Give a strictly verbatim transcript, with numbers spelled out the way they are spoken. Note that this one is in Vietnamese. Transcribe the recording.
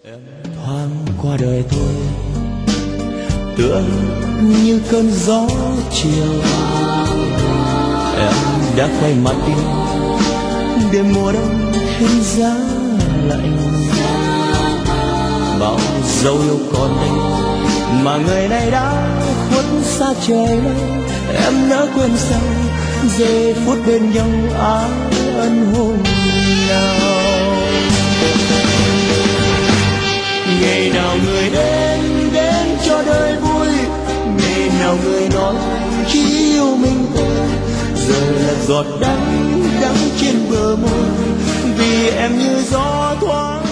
Thoáng qua đời tôi tựa như cơn gió chiều, em đã quay mặt đi đêm mùa đông thêm giá lạnh. Bao dấu yêu còn đây mà người này đã khuất xa trời nay, em đã quên sao giây phút bên nhau ái ân hôn nhau. Ngày nào người đến đến cho đời vui, ngày nào người nói chỉ yêu mình thôi, giờ là giọt đắng đắng trên bờ môi vì em như gió thoáng